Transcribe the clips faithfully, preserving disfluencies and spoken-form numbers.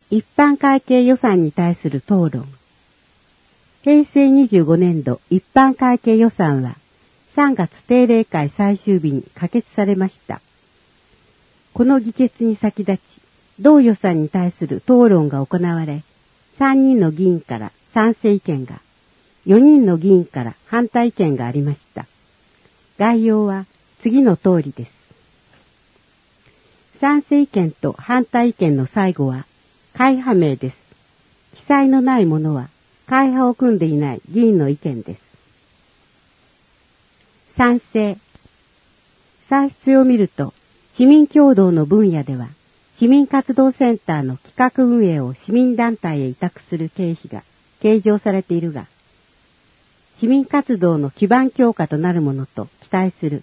一般会計予算に対する討論。平成にじゅうごねん度一般会計予算はさんがつ定例会最終日に可決されました。この議決に先立ち、同予算に対する討論が行われ、さんにんの議員から賛成意見が、よにんの議員から反対意見がありました。概要は次の通りです。賛成意見と反対意見の最後は、会派名です。記載のないものは、会派を組んでいない議員の意見です。賛成。歳出を見ると、市民共同の分野では、市民活動センターの企画運営を市民団体へ委託する経費が計上されているが、市民活動の基盤強化となるものと期待する。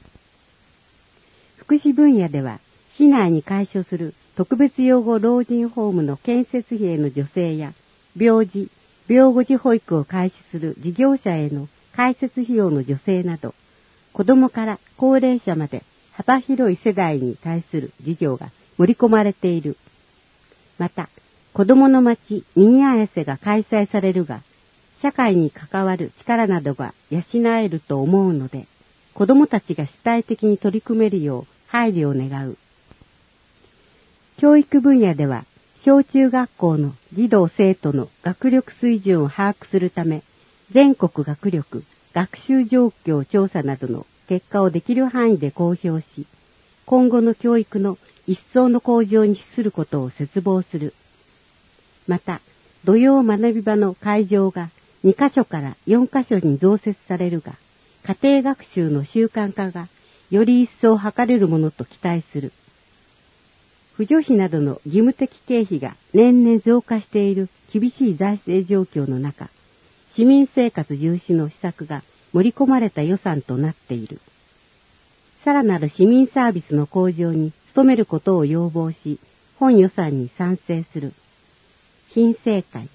福祉分野では、市内に開所する特別養護老人ホームの建設費への助成や、病児、病後児保育を開始する事業者への開設費用の助成など、子どもから高齢者まで幅広い世代に対する事業が盛り込まれている。また、子どもの街にぎあやせが開催されるが、社会に関わる力などが養えると思うので、子どもたちが主体的に取り組めるよう配慮を願う。教育分野では、小中学校の児童生徒の学力水準を把握するため、全国学力、学習状況調査などの結果をできる範囲で公表し、今後の教育の一層の向上に資することを切望する。また、土曜学び場の会場がにカ所からよんカ所に増設されるが、家庭学習の習慣化がより一層図れるものと期待する。扶助費などの義務的経費が年々増加している厳しい財政状況の中、市民生活重視の施策が盛り込まれた予算となっている。さらなる市民サービスの向上に努めることを要望し、本予算に賛成する。品政会。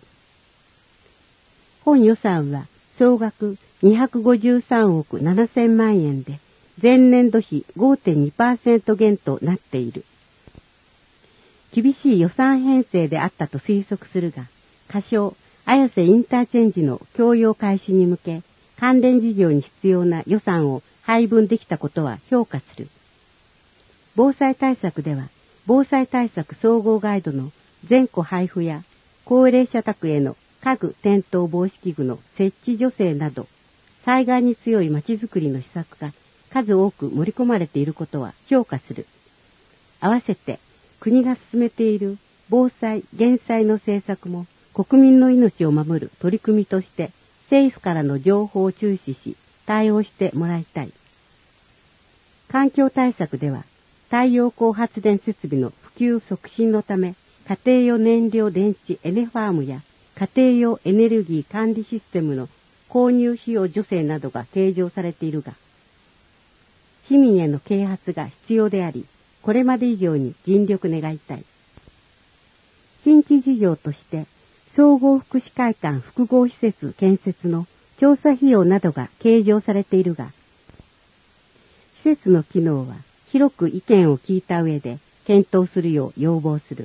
本予算は総額にひゃくごじゅうさんおくななせんまんえんで、前年度比 ごてんにパーセント 減となっている。厳しい予算編成であったと推測するが、仮称、綾瀬インターチェンジの供用開始に向け、関連事業に必要な予算を配分できたことは評価する。防災対策では、防災対策総合ガイドの全戸配布や、高齢者宅への家具転倒防止器具の設置助成など、災害に強いまちづくりの施策が数多く盛り込まれていることは評価する。合わせて、国が進めている防災・減災の政策も国民の命を守る取り組みとして政府からの情報を注視し対応してもらいたい。環境対策では太陽光発電設備の普及促進のため家庭用燃料電池エネファームや家庭用エネルギー管理システムの購入費用助成などが計上されているが、市民への啓発が必要であり、これまで以上に尽力願いたい。新規事業として、総合福祉会館複合施設建設の調査費用などが計上されているが、施設の機能は広く意見を聞いた上で検討するよう要望する。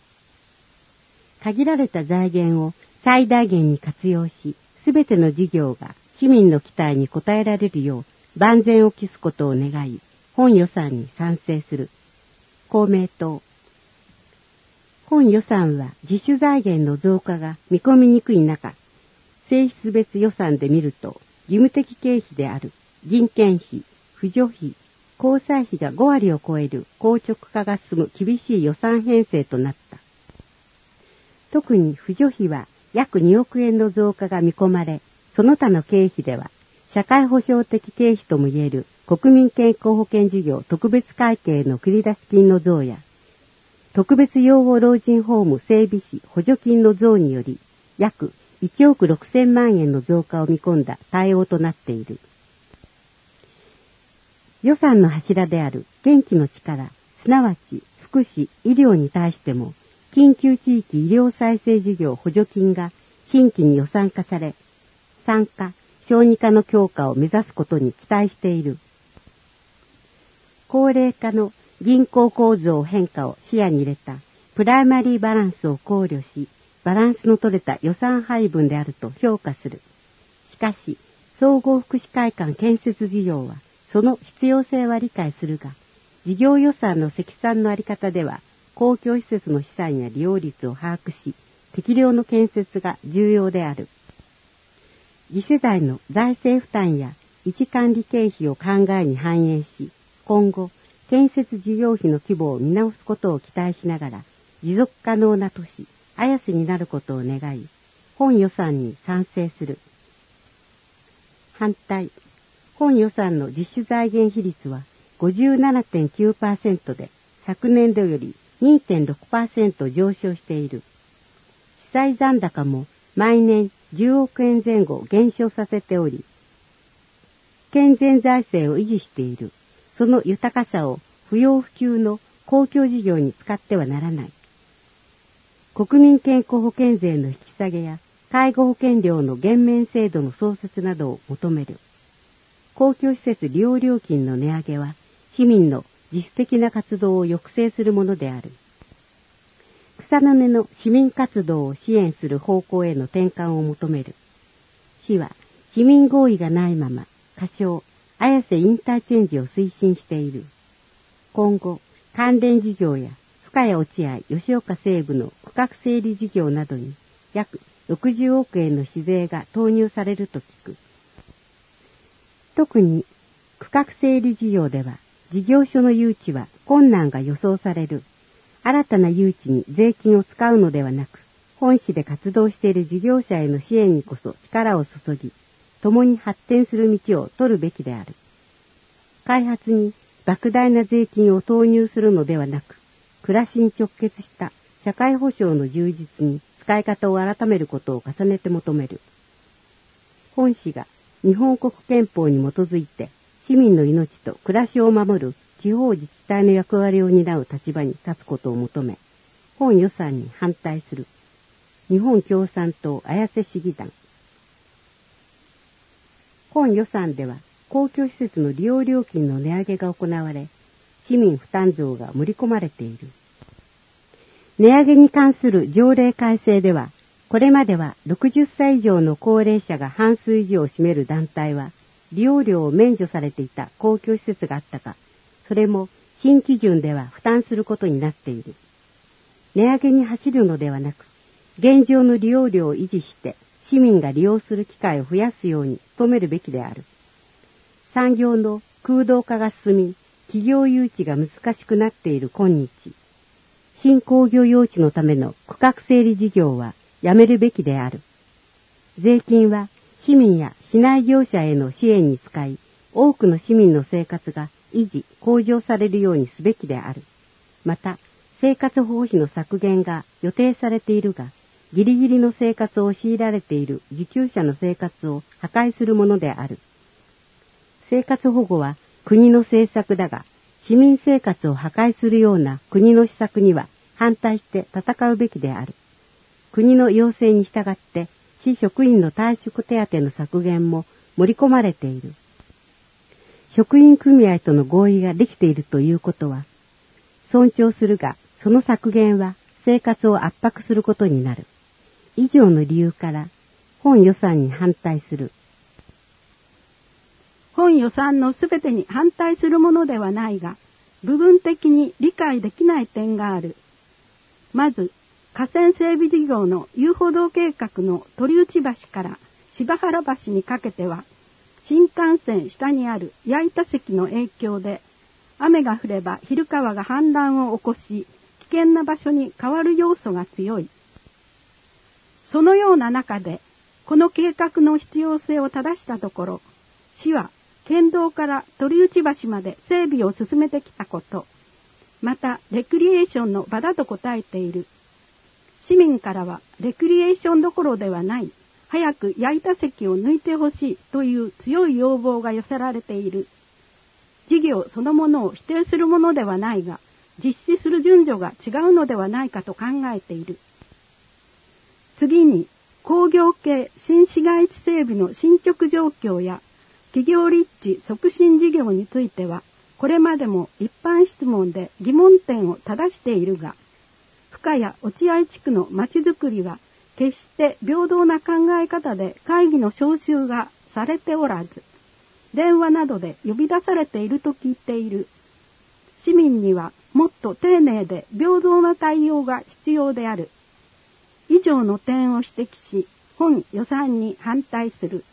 限られた財源を最大限に活用し、すべての事業が市民の期待に応えられるよう万全を期すことを願い、本予算に賛成する。公明党。本予算は自主財源の増加が見込みにくい中、性質別予算で見ると義務的経費である人件費、扶助費、交際費がごわりを超える硬直化が進む厳しい予算編成となった。特に扶助費は約におくえんの増加が見込まれ、その他の経費では社会保障的経費ともいえる国民健康保険事業特別会計の繰り出し金の増や、特別養護老人ホーム整備費補助金の増により、約いちおくろくせんまんえんの増加を見込んだ対応となっている。予算の柱である元気の力、すなわち福祉・医療に対しても、緊急地域医療再生事業補助金が新規に予算化され、産科・小児科の強化を目指すことに期待している。高齢化の人口構造変化を視野に入れたプライマリーバランスを考慮し、バランスの取れた予算配分であると評価する。しかし、総合福祉会館建設事業は、その必要性は理解するが、事業予算の積算のあり方では、公共施設の資産や利用率を把握し、適量の建設が重要である。次世代の財政負担や維持管理経費を考えに反映し、今後、建設事業費の規模を見直すことを期待しながら、持続可能な都市、綾瀬になることを願い、本予算に賛成する。反対。本予算の実施財源比率は ごじゅうななてんきゅうパーセント で、昨年度より にてんろくパーセント 上昇している。記載残高も毎年じゅうおくえん前後減少させており、健全財政を維持している。その豊かさを不要不急の公共事業に使ってはならない。国民健康保険税の引き下げや介護保険料の減免制度の創設などを求める。公共施設利用料金の値上げは市民の自主的な活動を抑制するものである。草の根の市民活動を支援する方向への転換を求める。市は市民合意がないまま仮称綾瀬インターチェンジを推進している。今後、関連事業や深谷落合吉岡西部の区画整理事業などに約ろくじゅうおくえんの市税が投入されると聞く。特に区画整理事業では事業所の誘致は困難が予想される。新たな誘致に税金を使うのではなく、本市で活動している事業者への支援にこそ力を注ぎ、共に発展する道を取るべきである。開発に莫大な税金を投入するのではなく、暮らしに直結した社会保障の充実に使い方を改めることを重ねて求める。本市が日本国憲法に基づいて市民の命と暮らしを守る地方自治体の役割を担う立場に立つことを求め、本予算に反対する。日本共産党綾瀬市議団。本予算では公共施設の利用料金の値上げが行われ、市民負担増が盛り込まれている。値上げに関する条例改正では、これまではろくじゅっさい以上の高齢者が半数以上を占める団体は、利用料を免除されていた公共施設があったが、それも新基準では負担することになっている。値上げに走るのではなく、現状の利用料を維持して市民が利用する機会を増やすように努めるべきである。産業の空洞化が進み、企業誘致が難しくなっている今日、新工業用地のための区画整理事業はやめるべきである。税金は市民や市内業者への支援に使い、多くの市民の生活が維持、向上されるようにすべきである。また、生活保護費の削減が予定されているが、ギリギリの生活を強いられている受給者の生活を破壊するものである。生活保護は国の政策だが、市民生活を破壊するような国の施策には反対して戦うべきである。国の要請に従って市職員の退職手当の削減も盛り込まれている。職員組合との合意ができているということは、尊重するが、その削減は生活を圧迫することになる。以上の理由から、本予算に反対する。 本予算のすべてに反対するものではないが、部分的に理解できない点がある。まず、河川整備事業の遊歩道計画の鳥内橋から柴原橋にかけては、新幹線下にある矢板堰の影響で、雨が降れば昼川が氾濫を起こし、危険な場所に変わる要素が強い。そのような中で、この計画の必要性を正したところ、市は県道から鳥内橋まで整備を進めてきたこと、またレクリエーションの場だと答えている。市民からはレクリエーションどころではない、早く矢板堰を抜いてほしいという強い要望が寄せられている。事業そのものを否定するものではないが、実施する順序が違うのではないかと考えている。次に、工業系新市街地整備の進捗状況や企業立地促進事業については、これまでも一般質問で疑問点を正しているが、 深谷落合地区のまちづくりは決して平等な考え方で会議の招集がされておらず、電話などで呼び出されていると聞いている。市民にはもっと丁寧で平等な対応が必要である。以上の点を指摘し、本予算に反対する。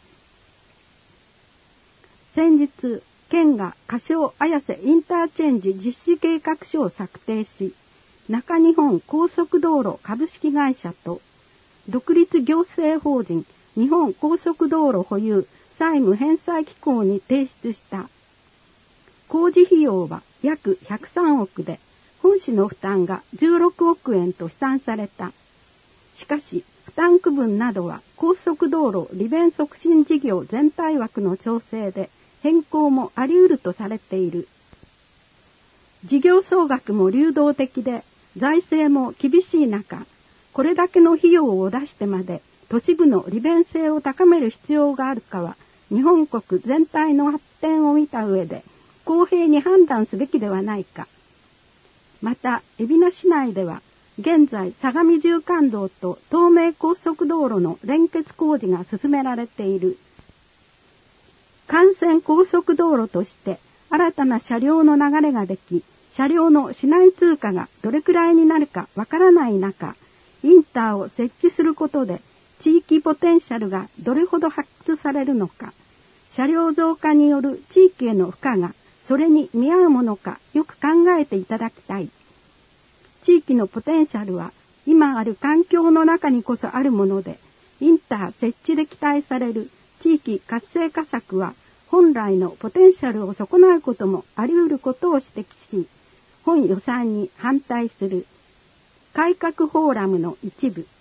先日、県が柏綾瀬インターチェンジ実施計画書を策定し、中日本高速道路株式会社と独立行政法人日本高速道路保有債務返済機構に提出した。工事費用は約ひゃくさんおくで、本市の負担がじゅうろくおくえんと試算された。しかし、負担区分などは高速道路利便促進事業全体枠の調整で変更もあり得るとされている。事業総額も流動的で財政も厳しい中、これだけの費用を出してまで都市部の利便性を高める必要があるかは、日本国全体の発展を見た上で公平に判断すべきではないか。また、海老名市内では、現在相模縦貫道と東名高速道路の連結工事が進められている。幹線高速道路として新たな車両の流れができ、車両の市内通過がどれくらいになるかわからない中、インターを設置することで地域ポテンシャルがどれほど発掘されるのか、車両増加による地域への負荷がそれに見合うものかよく考えていただきたい。地域のポテンシャルは今ある環境の中にこそあるもので、インター設置で期待される地域活性化策は本来のポテンシャルを損なうこともあり得ることを指摘し、本予算に反対する。改革フォーラムの一部。